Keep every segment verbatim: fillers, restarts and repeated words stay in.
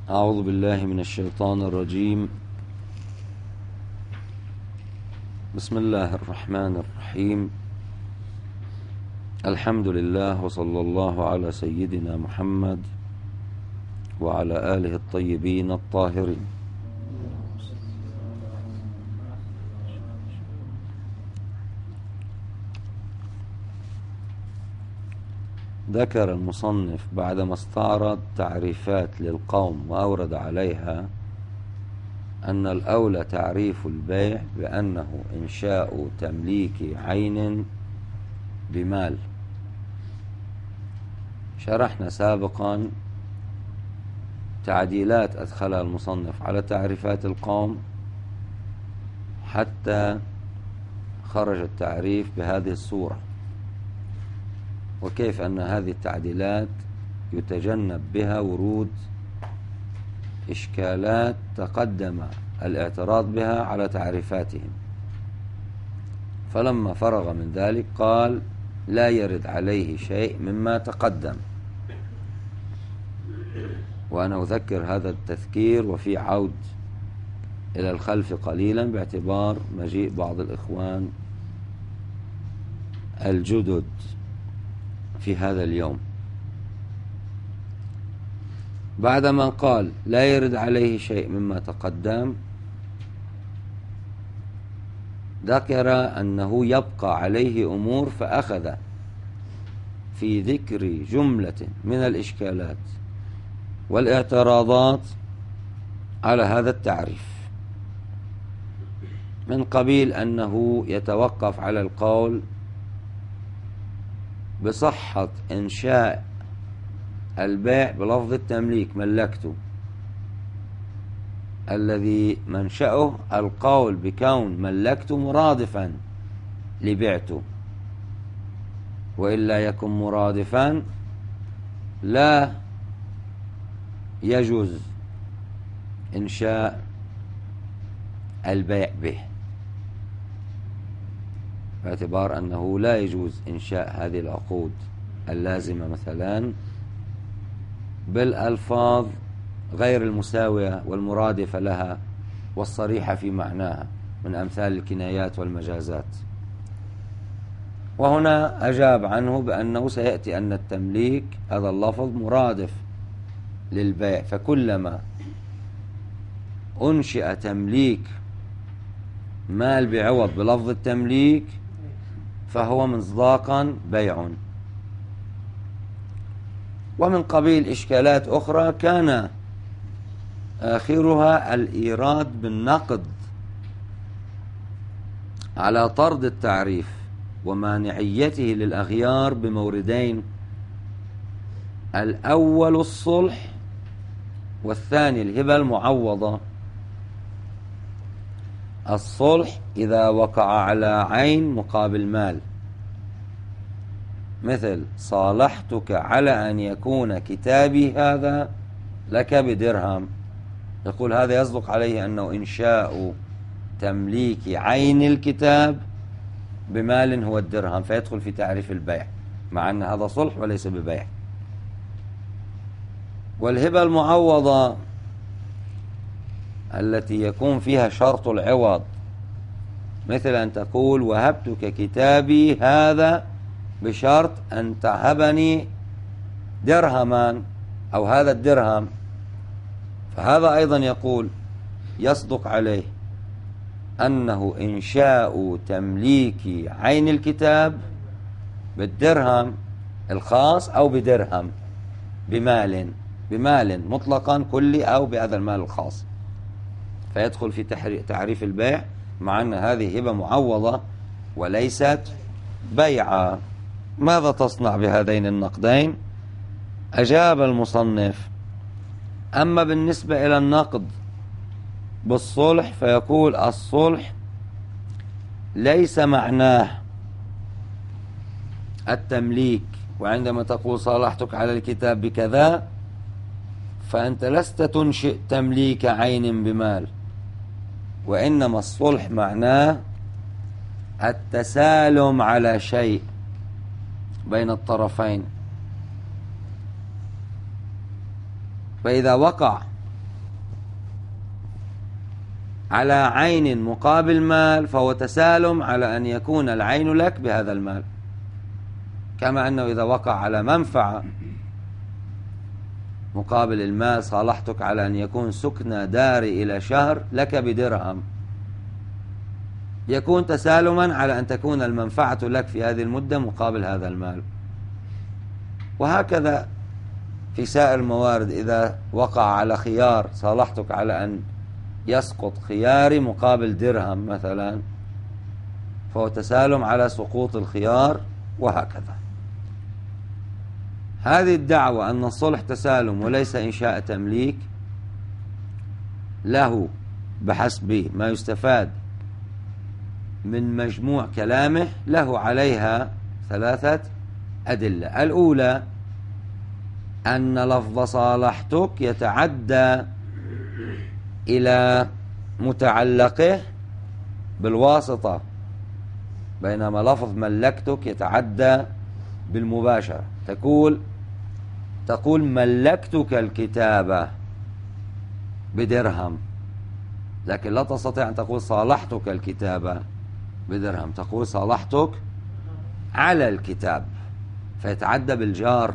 أعوذ بالله من الشيطان الرجيم. بسم الله الرحمن الرحيم. الحمد لله وصلى الله على سيدنا محمد وعلى آله الطيبين الطاهرين. ذكر المصنف بعدما استعرض تعريفات للقوم وأورد عليها أن الأولى تعريف البيع بأنه إنشاء تمليك عين بمال. شرحنا سابقا تعديلات أدخلها المصنف على تعريفات القوم حتى خرج التعريف بهذه الصورة، وكيف أن هذه التعديلات يتجنب بها ورود إشكالات تقدم الاعتراض بها على تعريفاتهم. فلما فرغ من ذلك قال: لا يرد عليه شيء مما تقدم. وأنا أذكر هذا التذكير وفي عود إلى الخلف قليلا باعتبار مجيء بعض الإخوان الجدد في هذا اليوم. بعدما قال لا يرد عليه شيء مما تقدم، ذكر أنه يبقى عليه أمور، فأخذ في ذكر جملة من الإشكالات والاعتراضات على هذا التعريف، من قبيل أنه يتوقف على القول بصحة إنشاء البيع بلفظ التمليك ملكته، الذي منشأه القول بكون ملكته مرادفا لبعته، وإلا يكن مرادفا لا يجوز إنشاء البيع به، باعتبار أنه لا يجوز إنشاء هذه العقود اللازمة مثلا بالألفاظ غير المساوية والمرادفة لها والصريحة في معناها من أمثال الكنايات والمجازات. وهنا أجاب عنه بأنه سيأتي أن التمليك هذا اللفظ مرادف للبيع، فكلما أنشئ تمليك مال بعوض بلفظ التمليك فهو مصداقا بيع. ومن قبيل إشكالات أخرى كان آخرها الإيراد بالنقد على طرد التعريف ومانعيته للأغيار بموردين: الأول الصلح والثاني الهبة المعوضة. الصلح إذا وقع على عين مقابل مال، مثل صالحتك على أن يكون كتابي هذا لك بدرهم، يقول هذا يصدق عليه أنه إنشاء تمليك عين الكتاب بمال هو الدرهم، فيدخل في تعريف البيع مع أن هذا صلح وليس ببيع. والهبة المعوضة التي يكون فيها شرط العوض، مثل أن تقول وهبتك كتابي هذا بشرط أن تهبني درهما أو هذا الدرهم، فهذا أيضا يقول يصدق عليه أنه إنشاء تمليك عين الكتاب بالدرهم الخاص أو بدرهم بمال بمال مطلقا كلي أو بهذا المال الخاص، فيدخل في تعريف البيع مع أن هذه هبة معوضة وليست بيعا. ماذا تصنع بهذين النقدين؟ أجاب المصنف: أما بالنسبة إلى النقد بالصلح فيقول الصلح ليس معناه التمليك، وعندما تقول صالحتك على الكتاب بكذا فأنت لست تنشئ تمليك عين بمال، وإنما الصلح معناه التسالم على شيء بين الطرفين. فإذا وقع على عين مقابل مال فهو تسالم على أن يكون العين لك بهذا المال، كما أنه إذا وقع على منفعة مقابل المال صالحتك على أن يكون سكن داري إلى شهر لك بدرهم، يكون تسالما على أن تكون المنفعة لك في هذه المدة مقابل هذا المال. وهكذا في سائر الموارد، إذا وقع على خيار صالحتك على أن يسقط خياري مقابل درهم مثلا، فهو تسالم على سقوط الخيار، وهكذا. هذه الدعوة أن الصلح تسالم وليس إنشاء تمليك له بحسب ما يستفاد من مجموع كلامه له عليها ثلاثة أدلة. الأولى أن لفظ صالحتك يتعدى إلى متعلقه بالواسطة، بينما لفظ ملكتك يتعدى بالمباشرة. تقول تقول ملكتك الكتابة بدرهم، لكن لا تستطيع أن تقول صالحتك الكتابة بدرهم، تقول صالحتك على الكتاب، فيتعدى بالجار.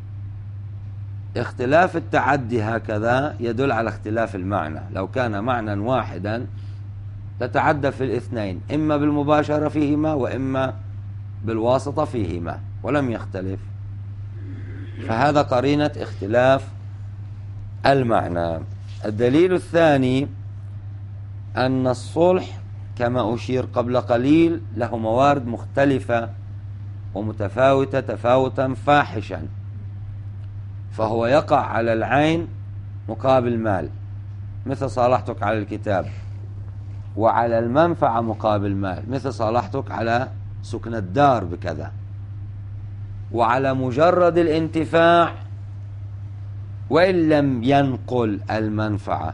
اختلاف التعدي هكذا يدل على اختلاف المعنى. لو كان معنى واحدا تتعدى في الاثنين، إما بالمباشرة فيهما وإما بالواسطة فيهما، ولم يختلف، فهذا قرينة اختلاف المعنى. الدليل الثاني أن الصلح كما أشير قبل قليل له موارد مختلفة ومتفاوتة تفاوتا فاحشا، فهو يقع على العين مقابل مال مثل صالحتك على الكتاب، وعلى المنفعة مقابل مال مثل صالحتك على سكن الدار بكذا، وعلى مجرد الانتفاع وإن لم ينقل المنفعة.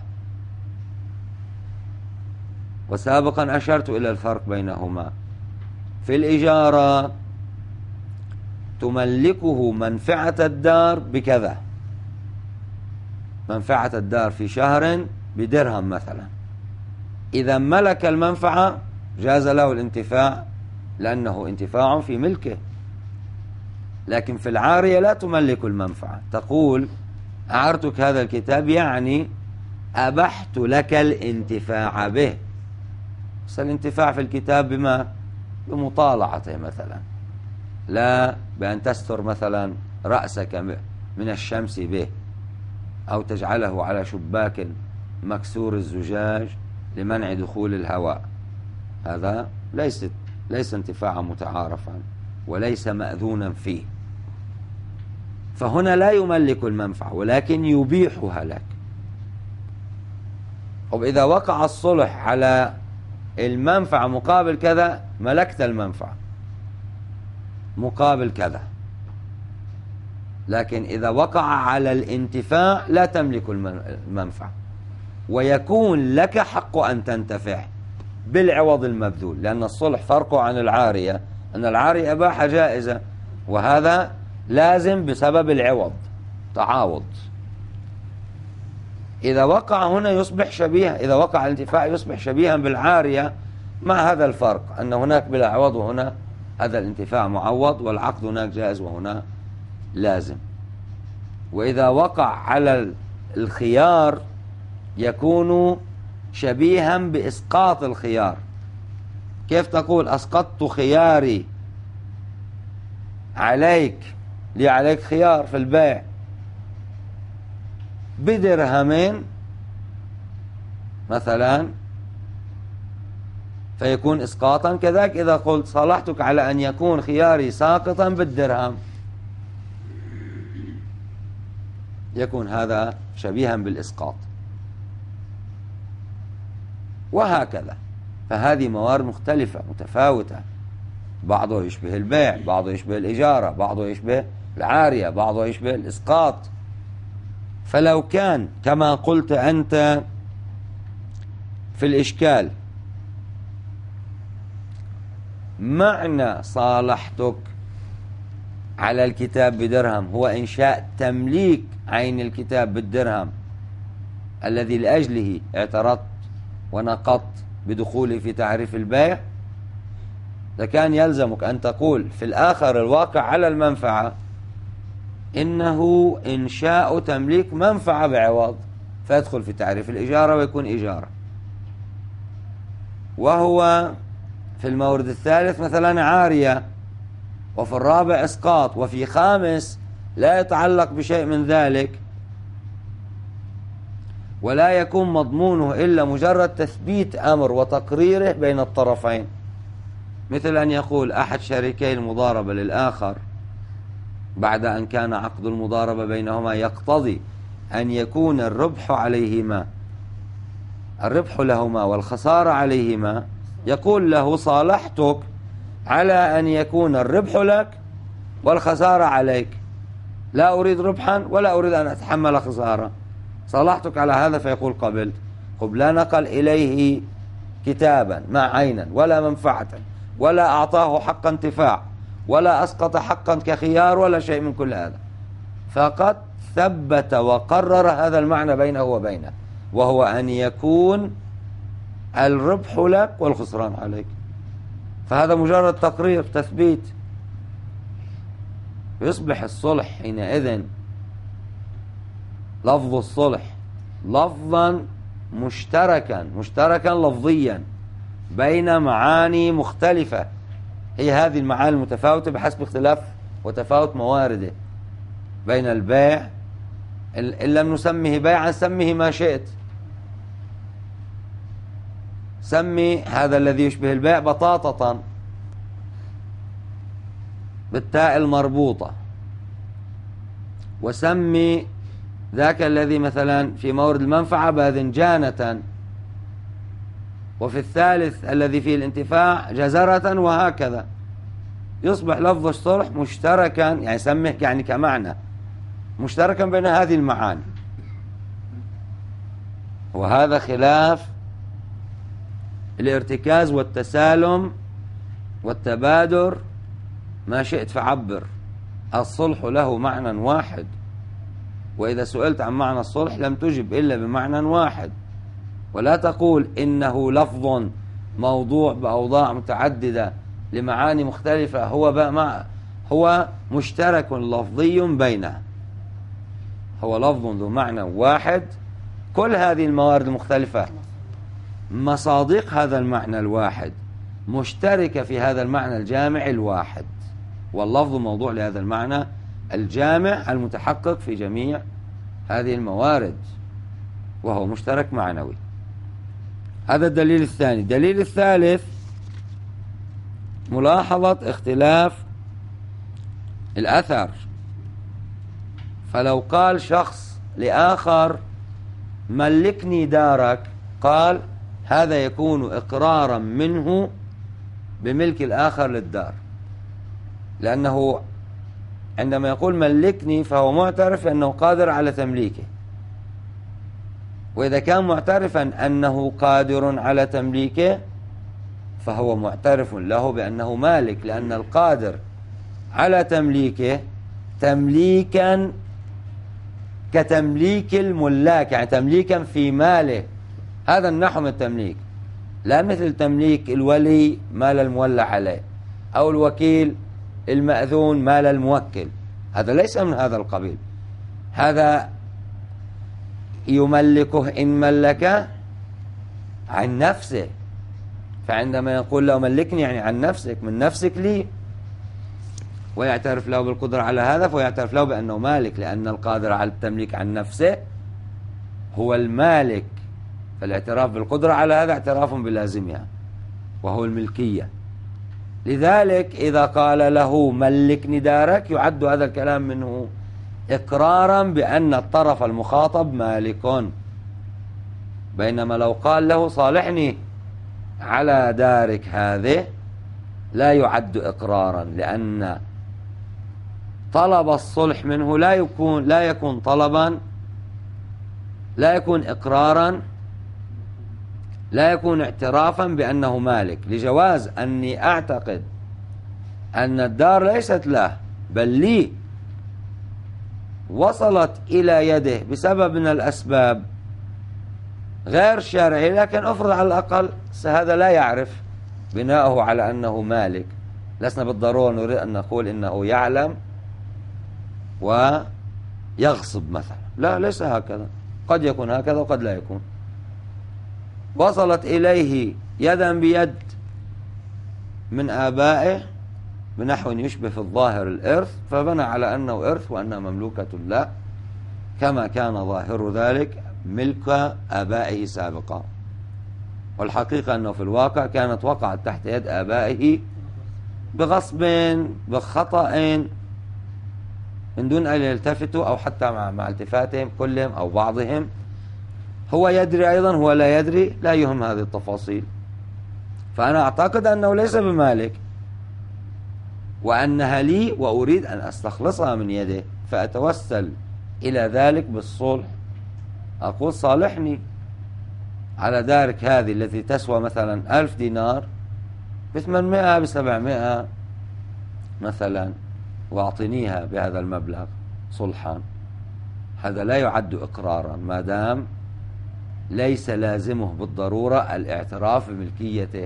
وسابقا أشرت إلى الفرق بينهما. في الإجارة تملكه منفعة الدار بكذا، منفعة الدار في شهر بدرهم مثلا، إذا ملك المنفعة جاز له الانتفاع لأنه انتفاع في ملكه. لكن في العارية لا تملك المنفعة، تقول أعرتك هذا الكتاب يعني أبحت لك الانتفاع به، بس الانتفاع في الكتاب بما بمطالعته مثلا، لا بأن تستر مثلا رأسك من الشمس به، أو تجعله على شباك مكسور الزجاج لمنع دخول الهواء. هذا ليس ليس انتفاعا متعارفا وليس مأذونا فيه، فهنا لا يملك المنفعة ولكن يبيحها لك. وإذا وقع الصلح على المنفعة مقابل كذا ملكت المنفعة مقابل كذا، لكن إذا وقع على الانتفاع لا تملك المنفعة، ويكون لك حق أن تنتفع بالعوض المبذول، لأن الصلح فرقه عن العارية، أن العارية إباحة جائزة وهذا لازم بسبب العوض تعاوض. إذا وقع هنا يصبح شبيه، إذا وقع الانتفاع يصبح شبيها بالعارية، مع هذا الفرق أن هناك بلا عوض وهنا هذا الانتفاع معوض، والعقد هناك جائز وهنا لازم. وإذا وقع على الخيار يكون شبيها بإسقاط الخيار. كيف تقول أسقطت خياري عليك، لي عليك خيار في البيع بدرهمين مثلا، فيكون إسقاطا. كذلك إذا قلت صالحتك على أن يكون خياري ساقطا بالدرهم يكون هذا شبيها بالإسقاط، وهكذا. فهذه موارد مختلفة متفاوتة، بعضه يشبه البيع، بعضه يشبه الإجارة، بعضه يشبه العارية، بعضه يشبه الإسقاط. فلو كان كما قلت أنت في الإشكال معنى صالحتك على الكتاب بدرهم هو إنشاء تمليك عين الكتاب بالدرهم الذي لأجله اعترضت ونقضت بدخولي في تعريف البيع، لكان يلزمك أن تقول في الآخر الواقع على المنفعة إنه إنشاء تمليك منفعة بعوض، فيدخل في تعريف الإجارة ويكون إجارة. وهو في المورد الثالث مثلا عارية، وفي الرابع إسقاط، وفي خامس لا يتعلق بشيء من ذلك، ولا يكون مضمونه إلا مجرد تثبيت أمر وتقريره بين الطرفين، مثل أن يقول أحد شريكي المضاربة للآخر بعد أن كان عقد المضاربة بينهما يقتضي أن يكون الربح عليهما الربح لهما والخسارة عليهما، يقول له صالحتك على أن يكون الربح لك والخسارة عليك، لا أريد ربحا ولا أريد أن أتحمل خسارة، صالحتك على هذا، فيقول قبلت. خب لا نقل إليه كتابا مع عينا ولا منفعة ولا أعطاه حق انتفاع ولا أسقط حقا كخيار ولا شيء من كل هذا، فقد ثبت وقرر هذا المعنى بينه وبينه، وهو أن يكون الربح لك والخسران عليك. فهذا مجرد تقرير تثبيت. يصبح الصلح حينئذ لفظ الصلح لفظا مشتركا مشتركا لفظيا بين معاني مختلفة، هي هذه المعاني المتفاوتة بحسب اختلاف وتفاوت موارده بين البيع، إن لم نسميه بيعا سميه ما شئت، سمي هذا الذي يشبه البيع بطاطة بالتاء المربوطة، وسمي ذاك الذي مثلا في مورد المنفعة باذنجانة، وفي الثالث الذي فيه الانتفاع جزرة، وهكذا. يصبح لفظ الصلح مشتركا، يعني سمه يعني كمعنى مشتركا بين هذه المعاني، وهذا خلاف الارتكاز والتسالم والتبادر، ما شئت فعبر. الصلح له معنى واحد، وإذا سئلت عن معنى الصلح لم تجب إلا بمعنى واحد، ولا تقول إنه لفظ موضوع بأوضاع متعددة لمعاني مختلفة، هو مع هو مشترك لفظي بينه، هو لفظ ذو معنى واحد. كل هذه الموارد المختلفة مصادق هذا المعنى الواحد، مشتركة في هذا المعنى الجامع الواحد، واللفظ موضوع لهذا المعنى الجامع المتحقق في جميع هذه الموارد، وهو مشترك معنوي. هذا الدليل الثاني. الدليل الثالث ملاحظة اختلاف الأثر. فلو قال شخص لآخر ملكني دارك، قال هذا يكون إقرارا منه بملك الآخر للدار، لأنه عندما يقول ملكني فهو معترف أنه قادر على تمليكه، وإذا كان معترفا أنه قادر على تمليكه فهو معترف له بأنه مالك، لأن القادر على تمليكه تمليكا كتمليك الملاك، يعني تمليكا في ماله، هذا النحو من التمليك، لا مثل تمليك الولي مال المولى عليه أو الوكيل المأذون مال الموكل، هذا ليس من هذا القبيل. هذا يملكه إن ملك عن نفسه، فعندما يقول له ملكني يعني عن نفسك، من نفسك لي، ويعترف له بالقدرة على هذا، فيعترف له بأنه مالك، لأن القادر على التمليك عن نفسه هو المالك، فالاعتراف بالقدرة على هذا اعتراف بلازمها وهو الملكية. لذلك إذا قال له ملكني دارك يعد هذا الكلام منه إقرارا بأن الطرف المخاطب مالك، بينما لو قال له صالحني على دارك هذه لا يعد إقرارا، لأن طلب الصلح منه لا يكون لا يكون طلبا، لا يكون إقرارا، لا يكون اعترافا بأنه مالك، لجواز أني أعتقد أن الدار ليست له بل لي، وصلت إلى يده بسبب من الأسباب غير شرعي، لكن افرض على الأقل هذا لا يعرف بناءه على أنه مالك. لسنا بالضرورة نريد أن نقول إنه يعلم ويغصب مثلا، لا، ليس هكذا، قد يكون هكذا وقد لا يكون. وصلت إليه يدا بيد من آبائه بنحو يشبه في الظاهر الإرث، فبنى على أنه إرث وأنها مملوكة له، كما كان ظاهر ذلك ملك آبائه سابقا. والحقيقة أنه في الواقع كانت وقعت تحت يد آبائه بغصب بخطأ من دون أن يلتفتوا، أو حتى مع, مع التفاتهم كلهم أو بعضهم. هو يدري أيضا، هو لا يدري، لا يهم هذه التفاصيل. فأنا أعتقد أنه ليس بمالك، وأنها لي وأريد أن أستخلصها من يده، فأتوسل إلى ذلك بالصلح. أقول صالحني على دارك هذه التي تسوى مثلا ألف دينار بثمانمائة بسبعمائة مثلا، وأعطنيها بهذا المبلغ صلحا. هذا لا يعد إقرارا ما دام ليس لازمه بالضرورة الاعتراف بملكيته.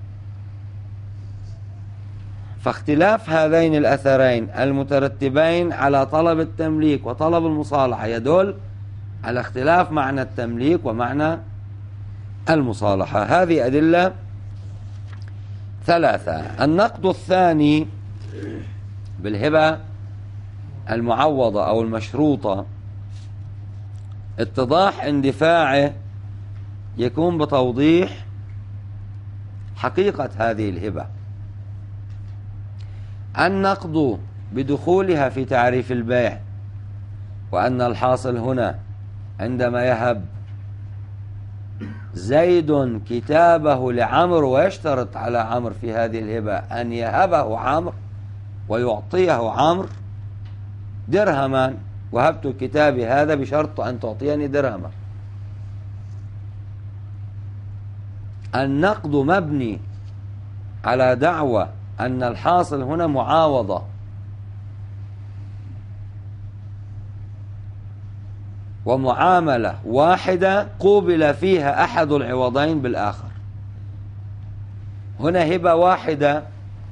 فاختلاف هذين الأثرين المترتبين على طلب التمليك وطلب المصالحة يدل على اختلاف معنى التمليك ومعنى المصالحة. هذه أدلة ثلاثة. النقد الثاني بالهبة المعوضة أو المشروطة، اتضاح اندفاعه يكون بتوضيح حقيقة هذه الهبة. النقد بدخولها في تعريف البيع، وأن الحاصل هنا عندما يهب زيد كتابه لعمرو ويشترط على عمرو في هذه الهبة أن يهبه عمرو ويعطيه عمرو درهما، وهبت كتابي هذا بشرط أن تعطيني درهما. النقد مبني على دعوة أن الحاصل هنا معاوضة، ومعاملة واحدة قوبل فيها أحد العوضين بالآخر. هنا هبة واحدة،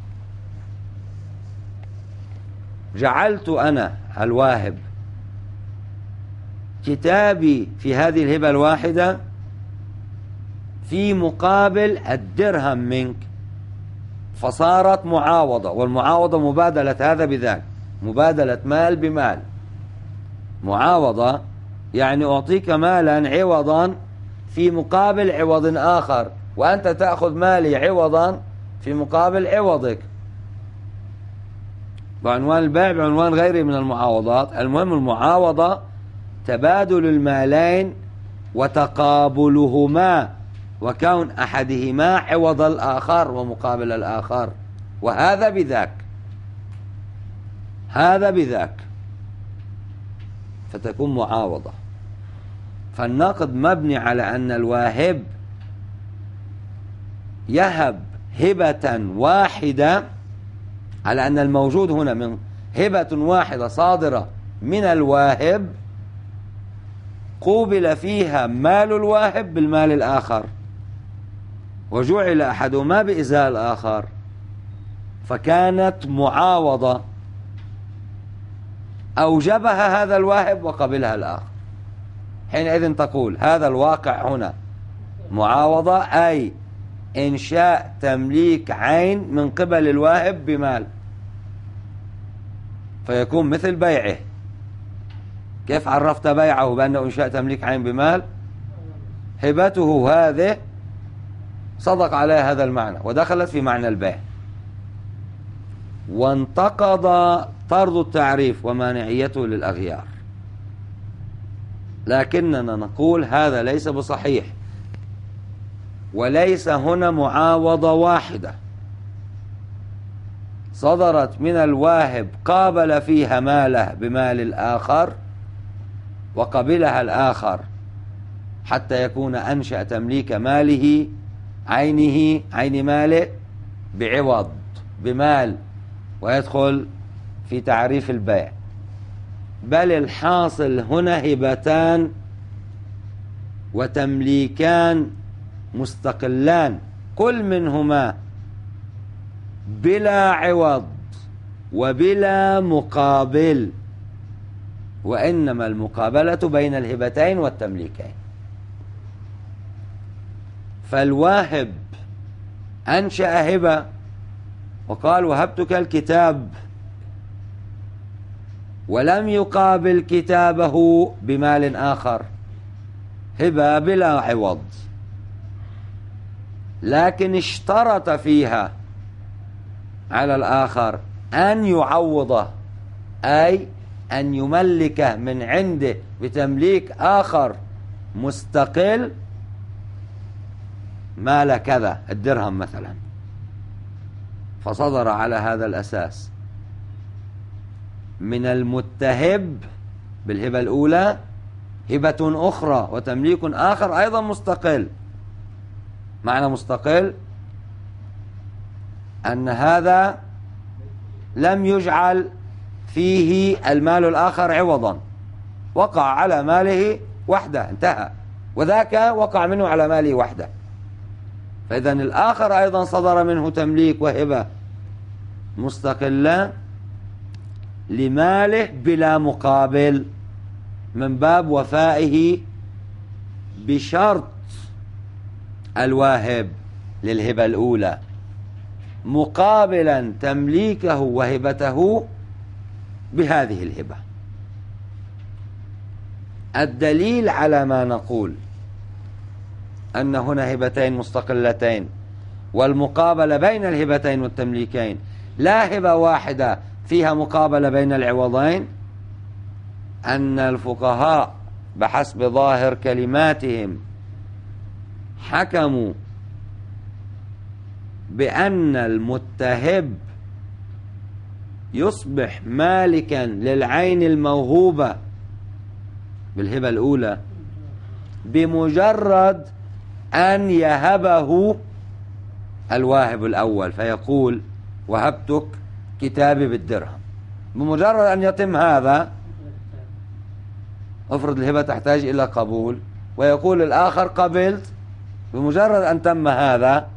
جعلت أنا الواهب كتابي في هذه الهبة الواحدة في مقابل الدرهم منك، فصارت معاوضة. والمعاوضة مبادلة هذا بذاك، مبادلة مال بمال. معاوضة يعني أعطيك مالا عوضا في مقابل عوض آخر، وأنت تأخذ مالي عوضا في مقابل عوضك، بعنوان البيع بعنوان غيره من المعاوضات. المهم المعاوضة تبادل المالين وتقابلهما، وكون أحدهما عوض الآخر ومقابل الآخر، وهذا بذاك، هذا بذاك، فتكون معاوضة. فالنقد مبني على أن الواهب يهب هبة واحدة، على أن الموجود هنا من هبة واحدة صادرة من الواهب قوبل فيها مال الواهب بالمال الآخر، وجعل أحدهما بإزاء الآخر، فكانت معاوضة أوجبها هذا الواهب وقبلها الآخر. حينئذ تقول هذا الواقع هنا معاوضة، أي إنشاء تمليك عين من قبل الواهب بمال، فيكون مثل بيعه. كيف عرفت بيعه بأنه إنشاء تمليك عين بمال؟ هبته هذه صدق عليها هذا المعنى ودخلت في معنى البيع. وانتقض طرد التعريف ومانعيته للأغيار، لكننا نقول هذا ليس بصحيح، وليس هنا معاوضة واحدة صدرت من الواهب قابل فيها ماله بمال الآخر وقبلها الآخر، حتى يكون أنشأ تمليك ماله عينه عين ماله بعوض بمال ويدخل في تعريف البيع. بل الحاصل هنا هبتان وتمليكان مستقلان كل منهما بلا عوض وبلا مقابل، وإنما المقابلة بين الهبتين والتمليكين. فالواهب أنشأ هبة وقال وهبتك الكتاب، ولم يقابل كتابه بمال آخر، هبة بلا عوض، لكن اشترط فيها على الآخر أن يعوضه، أي أن يملكه من عنده بتمليك آخر مستقل مال كذا، الدرهم مثلا، فصدر على هذا الأساس من المتهب بالهبة الأولى هبة أخرى وتمليك آخر أيضا مستقل. معنى مستقل أن هذا لم يجعل فيه المال الآخر عوضا، وقع على ماله وحده انتهى، وذاك وقع منه على ماله وحده، فإذا الآخر أيضا صدر منه تمليك وهبة مستقلة لماله بلا مقابل، من باب وفائه بشرط الواهب للهبة الأولى مقابلا تمليكه وهبته بهذه الهبة. الدليل على ما نقول أن هنا هبتين مستقلتين والمقابلة بين الهبتين والتمليكين، لا هبة واحدة فيها مقابلة بين العوضين، أن الفقهاء بحسب ظاهر كلماتهم حكموا بأن المتهب يصبح مالكا للعين الموهوبة بالهبة الأولى بمجرد أن يهبه الواهب الأول، فيقول وهبتك كتابي بالدرهم. بمجرد أن يتم هذا، افرض الهبة تحتاج إلى قبول ويقول الآخر قبلت، بمجرد أن تم هذا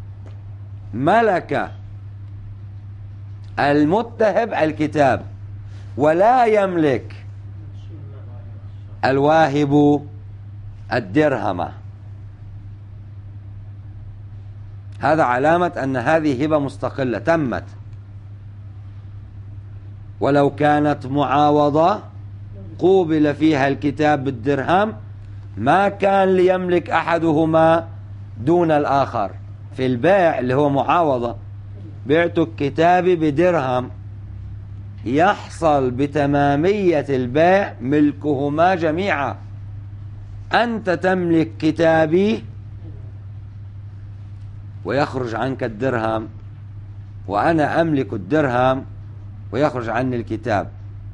ملك المتهب الكتاب، ولا يملك الواهب الدرهم. هذا علامة أن هذه هبة مستقلة تمت، ولو كانت معاوضة قوبل فيها الكتاب بالدرهم ما كان ليملك أحدهما دون الآخر. في البيع اللي هو معاوضة، بعتك كتابي بدرهم، يحصل بتمامية البيع ملكهما جميعا، أنت تملك كتابي ويخرج عنك الدرهم، وأنا أملك الدرهم ويخرج عني الكتاب،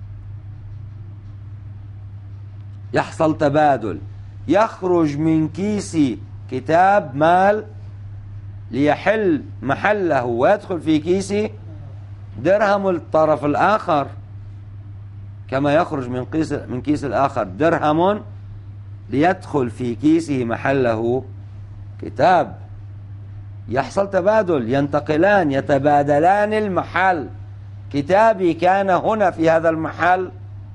يحصل تبادل، يخرج من كيسي كتاب مال ليحل محله ويدخل في كيسي درهم الطرف الآخر، كما يخرج من كيس من كيس الآخر درهم ليدخل في كيسه محله كتاب، يحصل تبادل، ينتقلان يتبادلان المحل، كتابي كان هنا في هذا المحل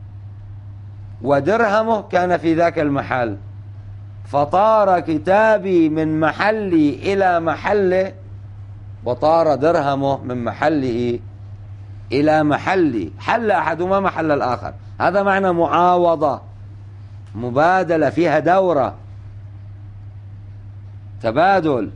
ودرهمه كان في ذاك المحل، فطار كتابي من محلي إلى محله وطار درهمه من محله إلى محلي، حل أحدهما محل الآخر. هذا معنى معاوضة، مبادلة فيها دورة تبادل،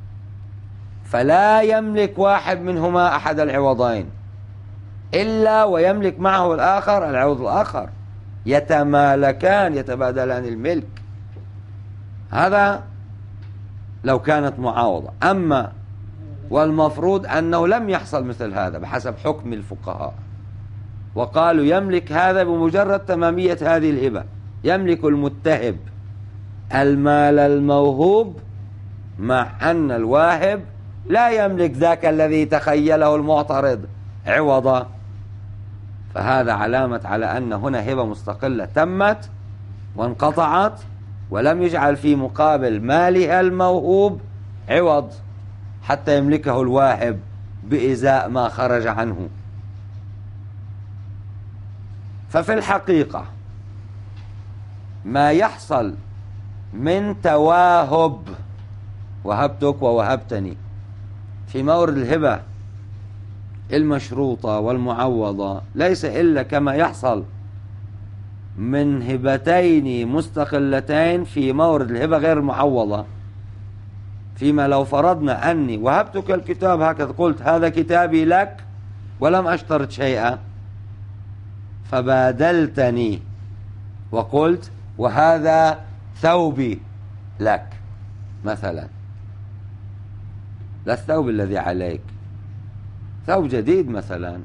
فلا يملك واحد منهما أحد العوضين إلا ويملك معه الآخر العوض الآخر، يتمالكان يتبادلان الملك. هذا لو كانت معاوضة. أما والمفروض أنه لم يحصل مثل هذا بحسب حكم الفقهاء، وقالوا يملك هذا بمجرد تمامية هذه الهبة، يملك المتهب المال الموهوب، مع أن الواهب لا يملك ذاك الذي تخيله المعترض عوضا. فهذا علامة على أن هنا هبة مستقلة تمت وانقطعت، ولم يجعل في مقابل مالها الموهوب عوض حتى يملكه الواهب بإزاء ما خرج عنه. ففي الحقيقة ما يحصل من تواهب، وهبتك ووهبتني، في مورد الهبة المشروطة والمعوضة ليس إلا كما يحصل من هبتين مستقلتين في مورد الهبة غير المعوضة. فيما لو فرضنا أني وهبتك الكتاب هكذا، قلت هذا كتابي لك ولم أشترط شيئا، فبادلتني وقلت وهذا ثوبي لك مثلا، لا الثوب الذي عليك، ثوب جديد مثلا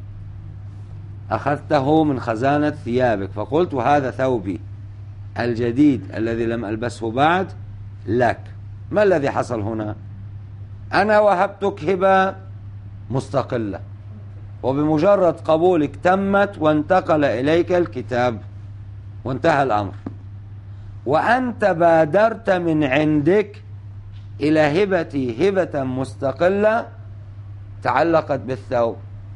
أخذته من خزانة ثيابك، فقلت وهذا ثوبي الجديد الذي لم ألبسه بعد لك. ما الذي حصل هنا؟ أنا وهبتك هبة مستقلة، وبمجرد قبولك تمت وانتقل إليك الكتاب وانتهى الأمر، وأنت بادرت من عندك إلى هبتي هبة مستقلة تعلقت بالثوب،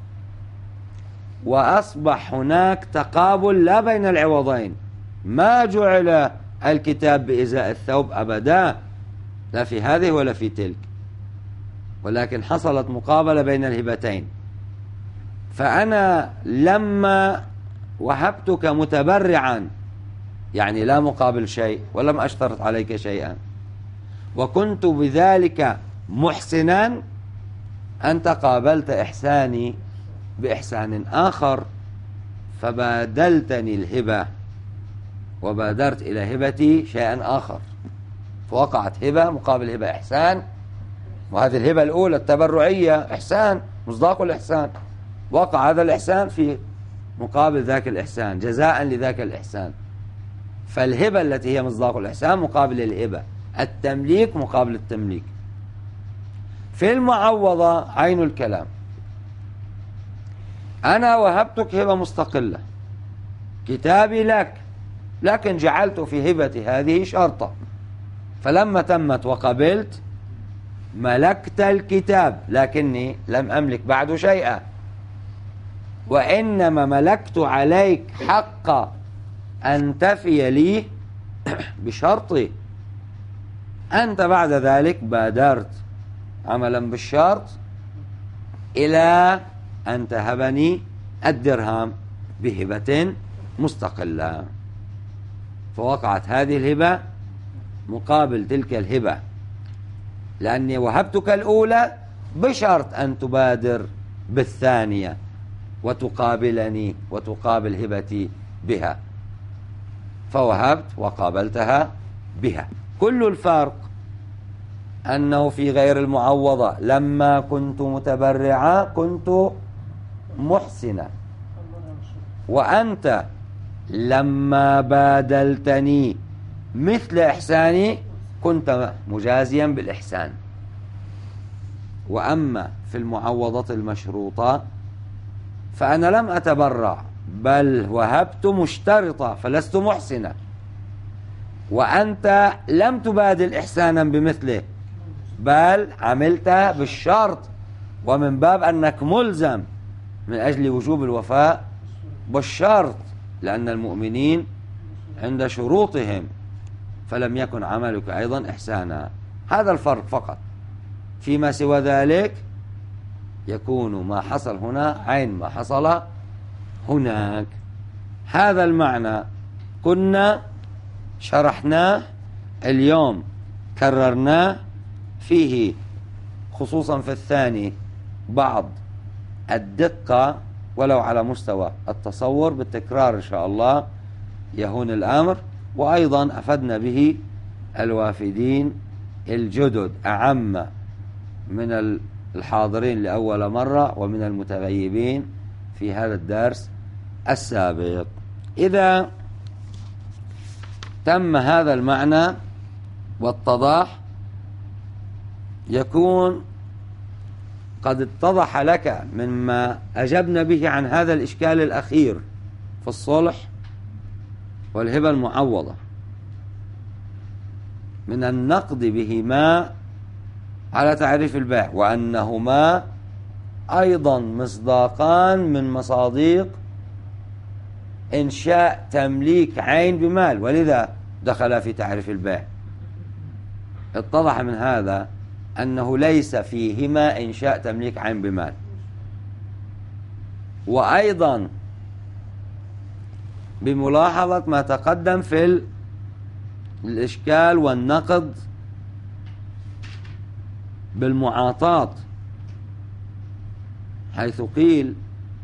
وأصبح هناك تقابل لا بين العوضين. ما جعل الكتاب بإزاء الثوب أبدا، لا في هذه ولا في تلك، ولكن حصلت مقابلة بين الهبتين. فأنا لما وهبتك متبرعا، يعني لا مقابل شيء ولم أشترط عليك شيئا، وكنت بذلك محسنا، أنت قابلت إحساني بإحسان آخر، فبادلتني الهبة وبادرت إلى هبتي شيئا آخر، فوقعت هبة مقابل هبة إحسان. وهذه الهبة الأولى التبرعية إحسان، مصداق الإحسان، وقع هذا الإحسان في مقابل ذاك الإحسان جزاء لذاك الإحسان. فالهبة التي هي مصداق الإحسان مقابل الهبة، التمليك مقابل التمليك. في المعوضة عين الكلام، أنا وهبتك هبة مستقلة، كتابي لك، لكن جعلت في هبتي هذه شرطة، فلما تمت وقبلت ملكت الكتاب، لكني لم أملك بعد شيئا، وإنما ملكت عليك حق أن تفي لي بشرطي. أنت بعد ذلك بادرت عملا بالشرط إلى أن تهبني الدرهم بهبة مستقلة، فوقعت هذه الهبة مقابل تلك الهبة، لأني وهبتك الأولى بشرط أن تبادر بالثانية وتقابلني وتقابل هبتي بها، فوهبت وقابلتها بها. كل الفرق أنه في غير المعوضة لما كنت متبرعا كنت محسنا، وأنت لما بادلتني مثل إحساني كنت مجازيا بالإحسان. وأما في المعوضة المشروطة فأنا لم أتبرع، بل وهبت مشترطة فلست محسنا، وأنت لم تبادل إحسانا بمثله، بل عملت بالشرط، ومن باب أنك ملزم من أجل وجوب الوفاء بالشرط، لأن المؤمنين عند شروطهم، فلم يكن عملك أيضا إحسانا. هذا الفرق فقط. فيما سوى ذلك يكون ما حصل هنا عين ما حصل هناك. هذا المعنى كنا شرحناه، اليوم كررناه، فيه خصوصا في الثاني بعض الدقة ولو على مستوى التصور، بالتكرار إن شاء الله يهون الأمر. وأيضا أفدنا به الوافدين الجدد أعم من الحاضرين لأول مرة ومن المتغيبين في هذا الدرس السابق. إذا تم هذا المعنى واتضح، يكون قد اتضح لك مما أجبنا به عن هذا الإشكال الأخير في الصلح والهبة المعوضة، من النقد بهما على تعريف البيع، وأنهما أيضا مصداقان من مصاديق إنشاء تمليك عين بمال، ولذا دخل في تعريف البيع. اتضح من هذا أنه ليس فيهما إنشاء تمليك عين بمال. وأيضا بملاحظة ما تقدم في الإشكال والنقد بالمعاطاة، حيث قيل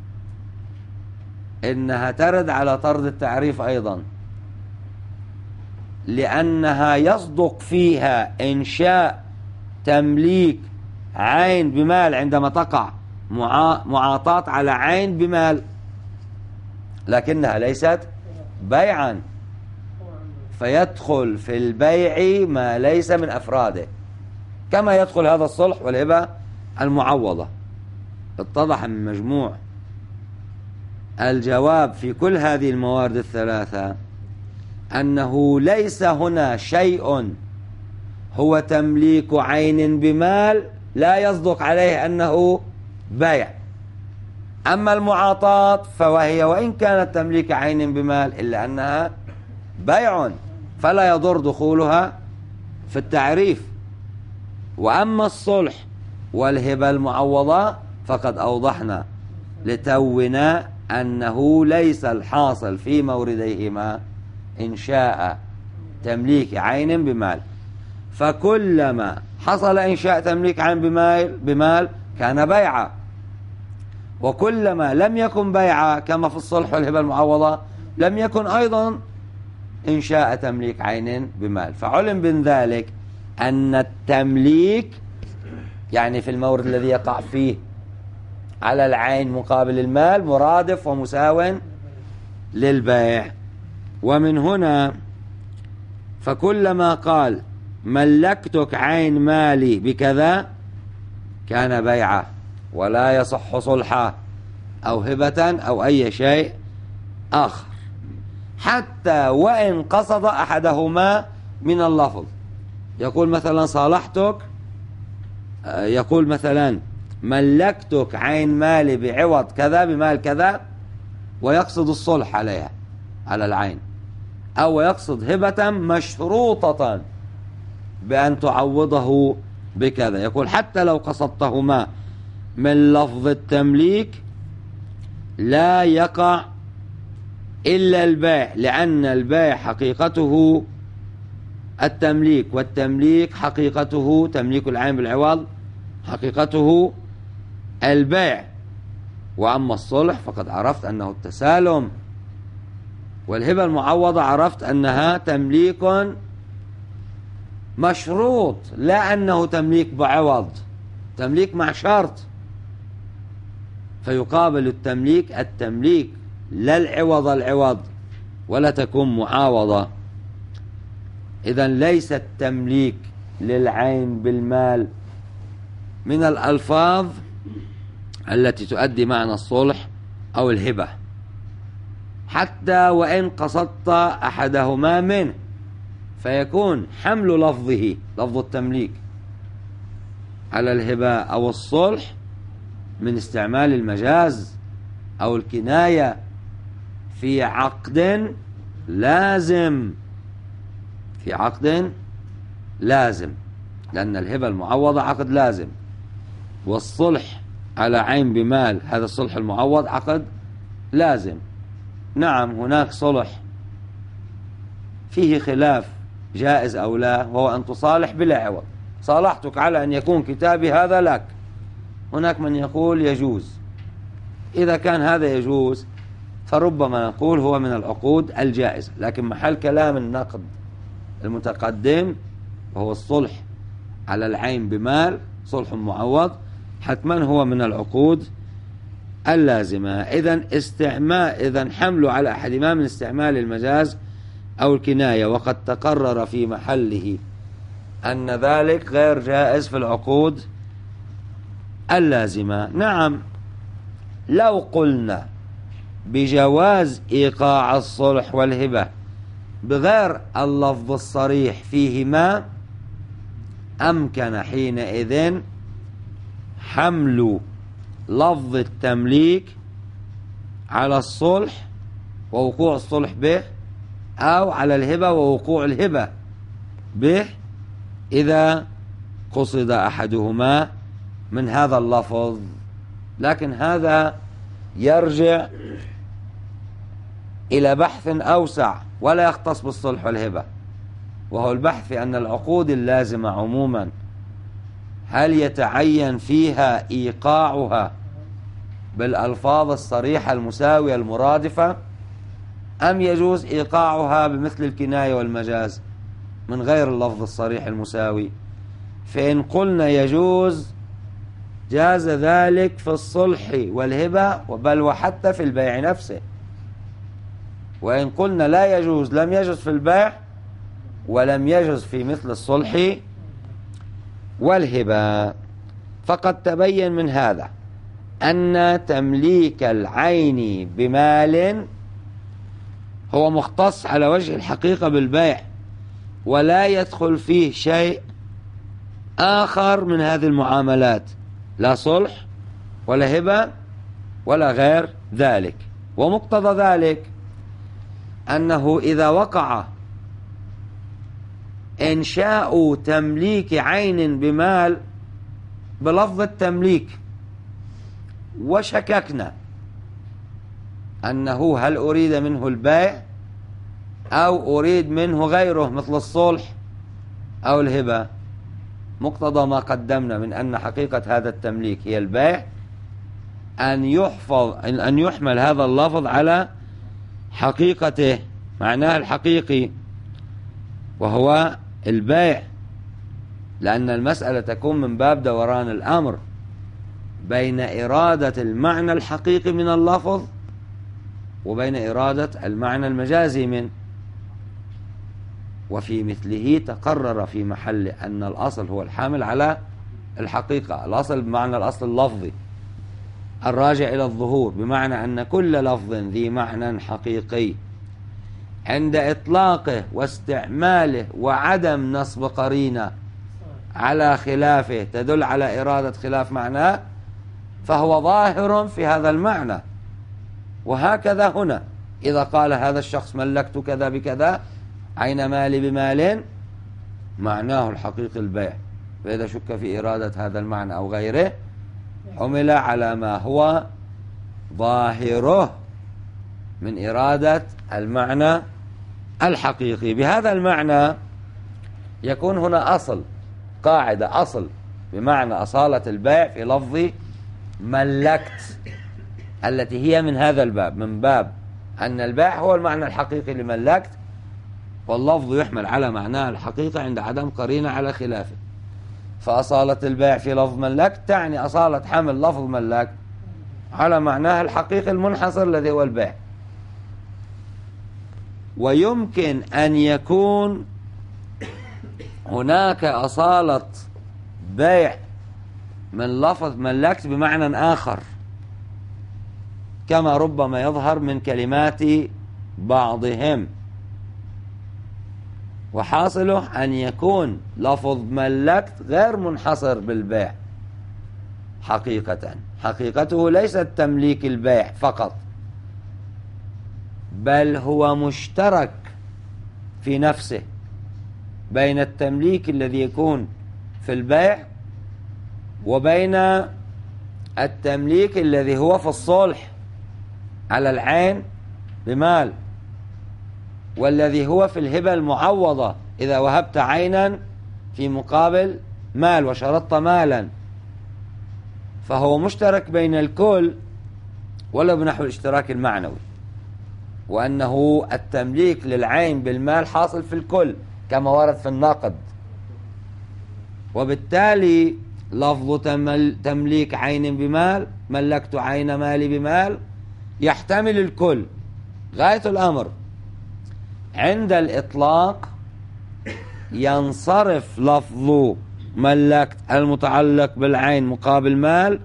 إنها ترد على طرد التعريف أيضا، لأنها يصدق فيها إنشاء تمليك عين بمال عندما تقع معاطاة على عين بمال، لكنها ليست بيعا، فيدخل في البيع ما ليس من أفراده، كما يدخل هذا الصلح والهبة المعوضة. اتضح من مجموع الجواب في كل هذه الموارد الثلاثة أنه ليس هنا شيء هو تمليك عين بمال لا يصدق عليه أنه بيع. أما المعاطاة فوهي وإن كانت تمليك عين بمال إلا أنها بيع، فلا يضر دخولها في التعريف. وأما الصلح والهبة المعوضة فقد أوضحنا لتونا أنه ليس الحاصل في مورديهما إنشاء تمليك عين بمال، فكلما حصل إنشاء تمليك عين بمال, بمال كان بيعا، وكلما لم يكن بيعا كما في الصلح والهبة المعوضة لم يكن أيضا إنشاء تمليك عين بمال. فعلم من ذلك أن التمليك يعني في المورد الذي يقع فيه على العين مقابل المال مرادف ومساو للبيع. ومن هنا فكلما قال ملكتك عين مالي بكذا كان بيعا، ولا يصح صلحا أو هبة أو أي شيء آخر، حتى وإن قصد أحدهما من اللفظ. يقول مثلا صالحتك، يقول مثلا ملكتك عين مالي بعوض كذا بمال كذا، ويقصد الصلح عليها على العين، أو يقصد هبة مشروطة بأن تعوضه بكذا. يقول حتى لو قصدتهما من لفظ التمليك لا يقع إلا البيع، لأن البيع حقيقته التمليك، والتمليك حقيقته تمليك العين بالعوض حقيقته البيع. وأما الصلح فقد عرفت أنه التسالم، والهبة المعوضة عرفت أنها تمليك مشروط، لا أنه تمليك بعوض، تمليك مع شرط، فيقابل التمليك التمليك لا العوض العوض، ولا تكون معاوضة. إذن ليس التمليك للعين بالمال من الألفاظ التي تؤدي معنى الصلح أو الهبة، حتى وإن قصدت أحدهما منه، فيكون حمل لفظه لفظ التمليك على الهبة أو الصلح من استعمال المجاز أو الكناية في عقد لازم، في عقد لازم، لأن الهبة المعوضة عقد لازم، والصلح على عين بمال هذا الصلح المعوض عقد لازم. نعم هناك صلح فيه خلاف جائز أو لا، وهو أن تصالح بلا عوض، صالحتك على أن يكون كتابي هذا لك، هناك من يقول يجوز. إذا كان هذا يجوز فربما نقول هو من العقود الجائزة، لكن محل كلام النقد المتقدم وهو الصلح على العين بمال صلح معوض حتما هو من العقود اللازمة. إذن استعمال إذن حمله على أحدهما من استعمال المجاز أو الكناية، وقد تقرر في محله أن ذلك غير جائز في العقود اللازمة. نعم لو قلنا بجواز إيقاع الصلح والهبة بغير اللفظ الصريح فيهما أمكن حينئذ حمل لفظ التمليك على الصلح ووقوع الصلح به، أو على الهبة ووقوع الهبة به، إذا قصد أحدهما من هذا اللفظ. لكن هذا يرجع إلى بحث أوسع ولا يختص بالصلح والهبة، وهو البحث في أن العقود اللازمة عموما هل يتعين فيها إيقاعها بالألفاظ الصريحة المساوية المرادفة، أم يجوز إيقاعها بمثل الكناية والمجاز من غير اللفظ الصريح المساوي. فإن قلنا يجوز جاز ذلك في الصلح والهبة، بل وحتى في البيع نفسه. وإن قلنا لا يجوز لم يجوز في البيع ولم يجوز في مثل الصلح والهبة. فقد تبين من هذا أن تمليك العين بمال هو مختص على وجه الحقيقة بالبيع، ولا يدخل فيه شيء آخر من هذه المعاملات، لا صلح ولا هبة ولا غير ذلك. ومقتضى ذلك أنه إذا وقع إنشاء تمليك عين بمال بلفظ التمليك وشككنا أنه هل أريد منه البيع أو أريد منه غيره مثل الصلح أو الهبة، مقتضى ما قدمنا من أن حقيقة هذا التمليك هي البيع، أن يحفظ أن يحمل هذا اللفظ على حقيقته، معناه الحقيقي وهو البيع، لأن المسألة تكون من باب دوران الأمر بين إرادة المعنى الحقيقي من اللفظ وبين إرادة المعنى المجازي منه. وفي مثله تقرر في محل أن الأصل هو الحامل على الحقيقة، الأصل بمعنى الأصل اللفظي الراجع إلى الظهور، بمعنى أن كل لفظ ذي معنى حقيقي عند إطلاقه واستعماله وعدم نصب قرينة على خلافه تدل على إرادة خلاف معناه فهو ظاهر في هذا المعنى. وهكذا هنا إذا قال هذا الشخص ملكت كذا بكذا عين مالي بمال، معناه الحقيقي البيع، فإذا شك في إرادة هذا المعنى أو غيره حمل على ما هو ظاهره من إرادة المعنى الحقيقي. بهذا المعنى يكون هنا أصل، قاعدة أصل بمعنى أصالة البيع في لفظ ملكت، التي هي من هذا الباب، من باب أن البيع هو المعنى الحقيقي لملكت، واللفظ يحمل على معناه الحقيقة عند عدم قرينة على خلافه. فأصالة البيع في لفظ ملكت تعني أصالة حمل لفظ ملكت على معناه الحقيقي المنحصر الذي هو البيع. ويمكن أن يكون هناك أصالة بيع من لفظ ملكت بمعنى آخر، كما ربما يظهر من كلمات بعضهم، وحاصله أن يكون لفظ ملكت غير منحصر بالبيع حقيقة، حقيقته ليست تمليك البيع فقط، بل هو مشترك في نفسه بين التمليك الذي يكون في البيع وبين التمليك الذي هو في الصلح على العين بمال، والذي هو في الهبة المعوضة إذا وهبت عينا في مقابل مال وشرطت مالا، فهو مشترك بين الكل ولو بنحو الاشتراك المعنوي، وأنه التمليك للعين بالمال حاصل في الكل كما ورد في النقد. وبالتالي لفظ تمليك عين بمال، ملكت عين مالي بمال، يحتمل الكل. غاية الأمر عند الإطلاق ينصرف لفظ ملكت المتعلق بالعين مقابل مال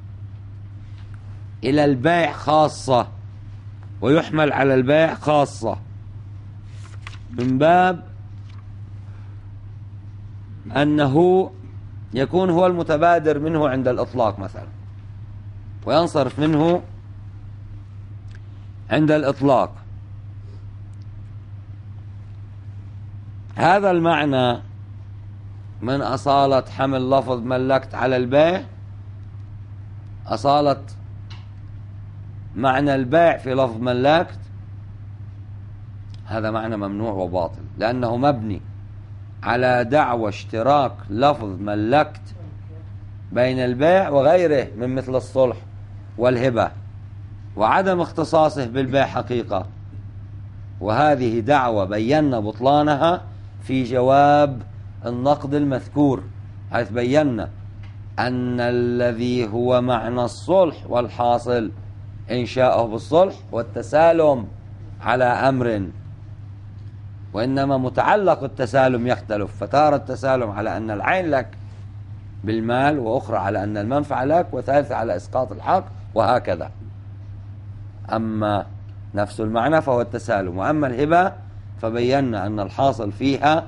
إلى البيع خاصة، ويحمل على البيع خاصة من باب أنه يكون هو المتبادر منه عند الإطلاق مثلا، وينصرف منه عند الإطلاق. هذا المعنى من أصالة حمل لفظ ملكت على البيع، أصالة معنى البيع في لفظ ملكت، هذا معنى ممنوع وباطل، لأنه مبني على دعوى اشتراك لفظ ملكت بين البيع وغيره من مثل الصلح والهبة، وعدم اختصاصه بالبيع حقيقة. وهذه دعوة بينا بطلانها في جواب النقد المذكور، حيث بينا أن الذي هو معنى الصلح والحاصل إنشاؤه بالصلح والتسالم على أمر، وإنما متعلق التسالم يختلف، فتارة التسالم على أن العين لك بالمال، وأخرى على أن المنفعة لك، وثالثة على إسقاط الحق، وهكذا. أما نفس المعنى فهو التسالم. وأما الهبة فبينا أن الحاصل فيها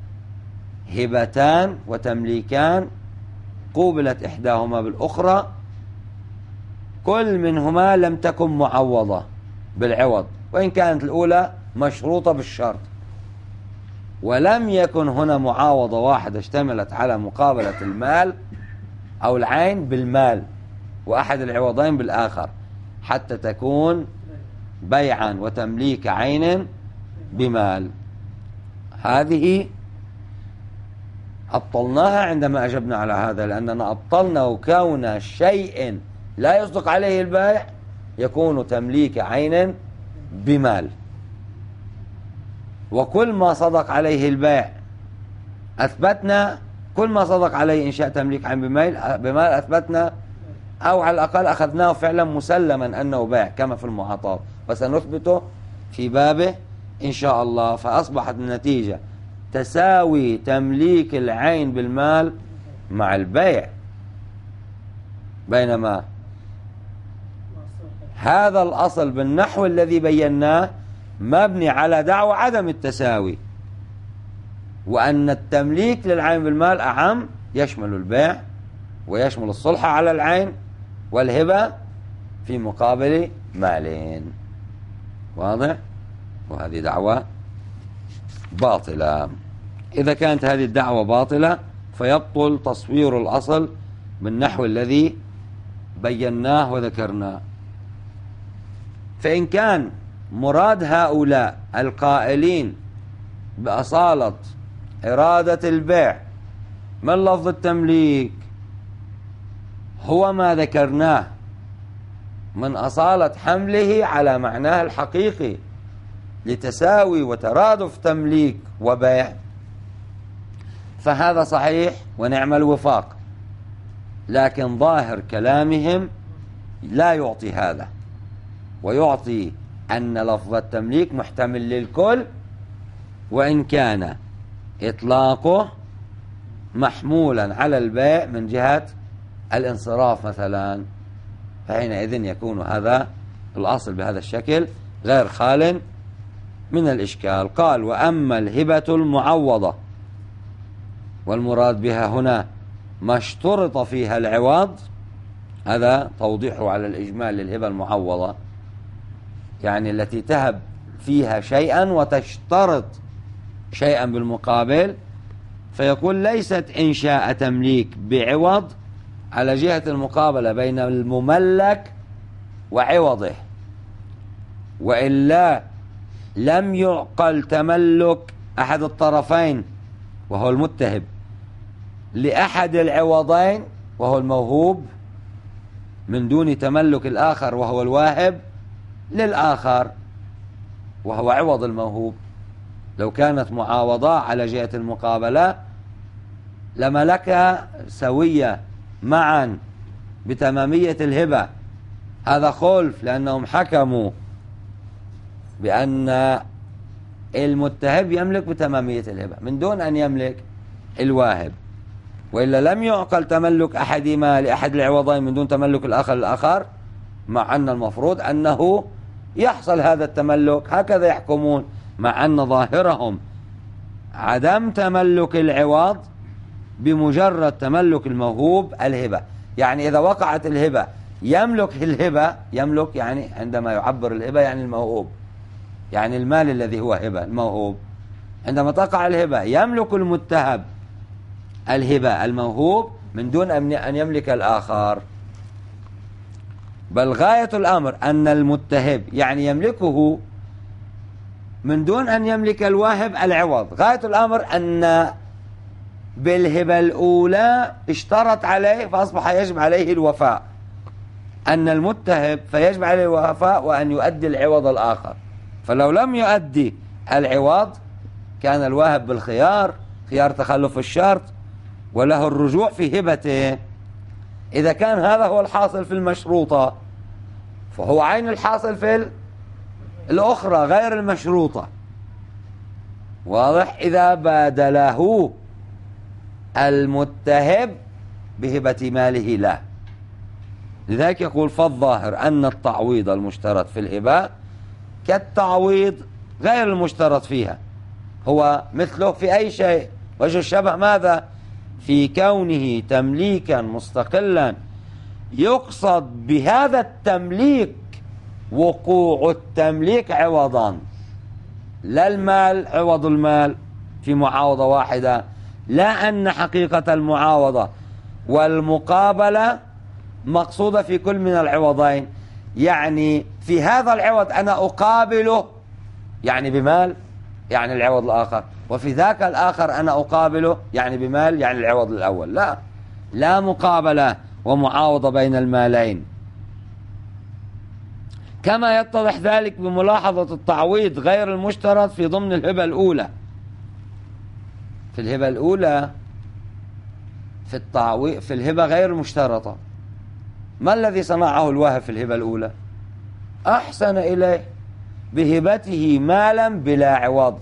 هبتان وتمليكان قوبلت إحداهما بالأخرى، كل منهما لم تكن معوضة بالعوض، وإن كانت الأولى مشروطة بالشرط. ولم يكن هنا معاوضة واحدة اشتملت على مقابلة المال أو العين بالمال وأحد العوضين بالآخر، حتى تكون بيعا وتمليك عين بمال. هذه أبطلناها عندما أجبنا على هذا، لأننا أبطلنا كون شيء لا يصدق عليه البيع يكون تمليك عين بمال، وكل ما صدق عليه البيع أثبتنا، كل ما صدق عليه إنشاء تمليك عين بمال بمال أثبتنا، أو على الأقل أخذناه فعلا مسلما أنه بيع كما في المعاطاة، وسنثبته في بابه إن شاء الله. فأصبحت النتيجة تساوي تمليك العين بالمال مع البيع، بينما هذا الأصل بالنحو الذي بيناه مبني على دعوى عدم التساوي، وأن التمليك للعين بالمال أعم، يشمل البيع ويشمل الصلح على العين والهبة في مقابل مالين. واضح؟ وهذه دعوة باطلة. إذا كانت هذه الدعوة باطلة فيبطل تصوير الأصل بالنحو الذي بيناه وذكرناه. فإن كان مراد هؤلاء القائلين بأصالة إرادة البيع من لفظ التمليك هو ما ذكرناه من أصالة حمله على معناه الحقيقي لتساوي وترادف تمليك وبيع، فهذا صحيح ونعم الوفاق، لكن ظاهر كلامهم لا يعطي هذا، ويعطي أن لفظ التمليك محتمل للكل، وإن كان إطلاقه محمولا على البيع من جهة الانصراف مثلا، فحينئذ يكون هذا الأصل بهذا الشكل غير خال من الإشكال. قال: وأما الهبة المعوضة، والمراد بها هنا ما اشترط فيها العوض، هذا توضيحه على الإجمال للهبة المعوضة، يعني التي تهب فيها شيئا وتشترط شيئا بالمقابل، فيقول ليست إنشاء تمليك بعوض على جهة المقابلة بين المملك وعوضه، وإلا لم يعقل تملك أحد الطرفين وهو المتهب لأحد العوضين وهو الموهوب من دون تملك الآخر وهو الواهب للآخر وهو عوض الموهوب. لو كانت معاوضة على جهة المقابلة لملكها سوية معا بتمامية الهبة، هذا خلف، لأنهم حكموا بأن المتهب يملك بتمامية الهبة من دون أن يملك الواهب، وإلا لم يعقل تملك أحدهما لأحد العوضين من دون تملك الآخر للآخر، مع أن المفروض أنه يحصل هذا التملك. هكذا يحكمون، مع أن ظاهرهم عدم تملك العوض بمجرد تملك الموهوب الهبة. يعني إذا وقعت الهبة يملك الهبة، يملك يعني عندما يعبر الهبة يعني الموهوب، يعني المال الذي هو هبة الموهوب. عندما تقع الهبة يملك المتهب الهبة الموهوب من دون أن يملك الآخر. بل غاية الأمر أن المتهب يعني يملكه من دون أن يملك الواهب العوض. غاية الأمر أن بالهبة الأولى اشترط عليه فأصبح يجب عليه الوفاء، أن المتهب فيجب عليه الوفاء وأن يؤدي العوض الآخر. فلو لم يؤدي العوض كان الواهب بالخيار، خيار تخلف الشرط، وله الرجوع في هبته. إذا كان هذا هو الحاصل في المشروطة فهو عين الحاصل في الأخرى غير المشروطة. واضح؟ إذا بادله المتهب بهبة ماله له. لذلك يقول فالظاهر أن التعويض المشترط في الهبة كالتعويض غير المشترط فيها، هو مثله في أي شيء. وجه الشبه ماذا؟ في كونه تمليكا مستقلا يقصد بهذا التمليك وقوع التمليك عوضا، لا المال عوض المال في معاوضة واحدة، لا أن حقيقة المعاوضة والمقابلة مقصودة في كل من العوضين. يعني في هذا العوض أنا أقابله يعني بمال يعني العوض الآخر، وفي ذاك الآخر أنا أقابله يعني بمال يعني العوض الأول. لا، لا مقابلة ومعاوضة بين المالين. كما يتضح ذلك بملاحظة التعويض غير المشترط في ضمن الهبة الأولى. في الهبة الأولى في التعويض في الهبة غير المشترطة، ما الذي صنعه الواهب في الهبة الأولى؟ أحسن إليه بهبته مالا بلا عوض،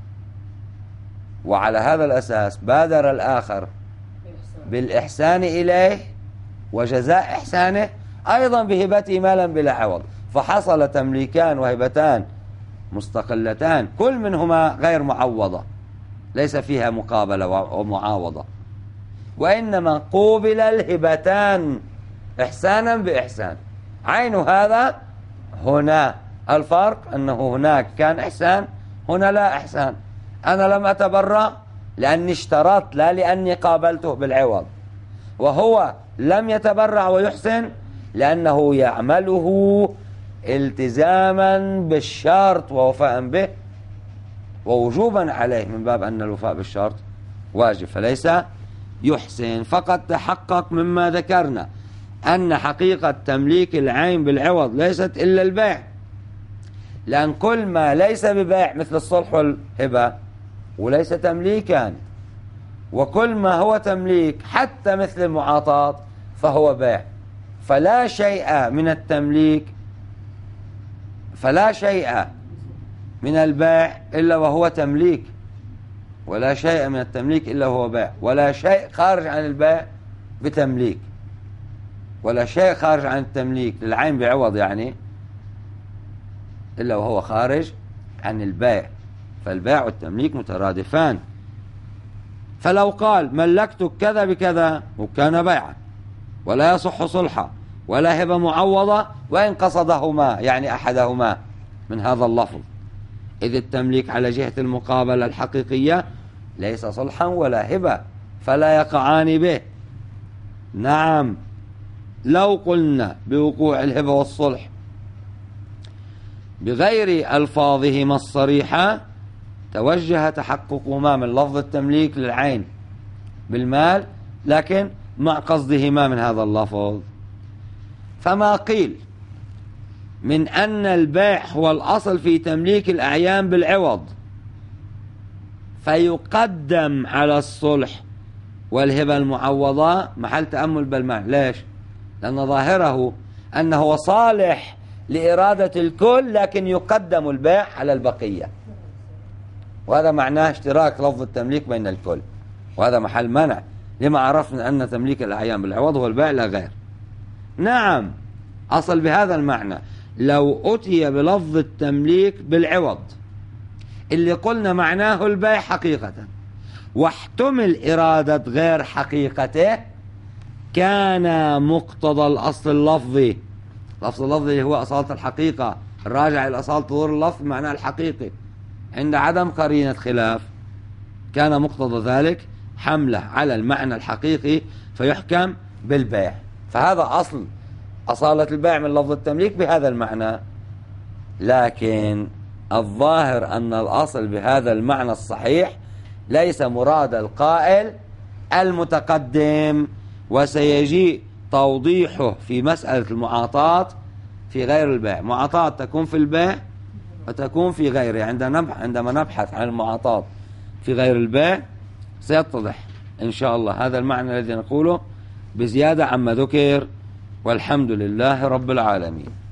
وعلى هذا الأساس بادر الآخر بالإحسان إليه وجزاء إحسانه أيضا بهبته مالا بلا عوض، فحصل تمليكان وهبتان مستقلتان كل منهما غير معوضة، ليس فيها مقابلة ومعاوضة، وإنما قوبل الهبتان إحسانا بإحسان. عين هذا هنا الفرق أنه هناك كان إحسان، هنا لا إحسان. أنا لم أتبرأ لأني اشترطت لا لأني قابلته بالعوض، وهو لم يتبرع ويحسن لأنه يعمله التزاما بالشرط ووفاء به ووجوبا عليه من باب أن الوفاء بالشرط واجب، فليس يحسن. فقد تحقق مما ذكرنا أن حقيقة تمليك العين بالعوض ليست إلا البيع، لأن كل ما ليس ببيع مثل الصلح والهبة وليس تمليكا، وكل ما هو تمليك حتى مثل المعاطاة فهو بيع. فلا شيء من التمليك فلا شيء من البيع إلا وهو تمليك، ولا شيء من التمليك إلا وهو بيع، ولا شيء خارج عن البيع بتمليك، ولا شيء خارج عن التمليك للعين بعوض يعني إلا وهو خارج عن البيع. فالبيع والتمليك مترادفان. فلو قال ملكتك كذا بكذا وكان بيعا ولا يصح صلحا ولا هبة معوضة وإن قصدهما يعني أحدهما من هذا اللفظ، إذ التمليك على جهة المقابلة الحقيقية ليس صلحا ولا هبة فلا يقعان به. نعم، لو قلنا بوقوع الهبة والصلح بغير ألفاظهما الصريحة توجه تحققهما من لفظ التمليك للعين بالمال، لكن مع قصدهما من هذا اللفظ. فما قيل من أن البيع هو الأصل في تمليك الأعيان بالعوض فيقدم على الصلح والهبة المعوضة محل تأمل بالمعنى. ليش؟ لأن ظاهره أنه صالح لإرادة الكل لكن يقدم البيع على البقية، وهذا معناه اشتراك لفظ التمليك بين الكل، وهذا محل منع لما عرفنا أن تمليك الأعيان بالعوض هو البيع لا غير. نعم، أصل بهذا المعنى لو أتي بلفظ التمليك بالعوض اللي قلنا معناه البيع حقيقة واحتمل إرادة غير حقيقته كان مقتضى الأصل اللفظي. الأصل اللفظي هو أصالة الحقيقة، الراجع إلى أصالة ظهور اللفظ معناه الحقيقي. عند عدم قرينة خلاف كان مقتضى ذلك حمله على المعنى الحقيقي فيحكم بالبيع. فهذا أصل أصالة البيع من لفظ التمليك بهذا المعنى. لكن الظاهر أن الأصل بهذا المعنى الصحيح ليس مراد القائل المتقدم، وسيجي توضيحه في مسألة المعاطاة في غير البيع. معاطاة تكون في البيع وتكون في غيره. عندما نبحث عن المعاطاة في غير البيع سيتضح إن شاء الله هذا المعنى الذي نقوله بزيادة عما ذكر، والحمد لله رب العالمين.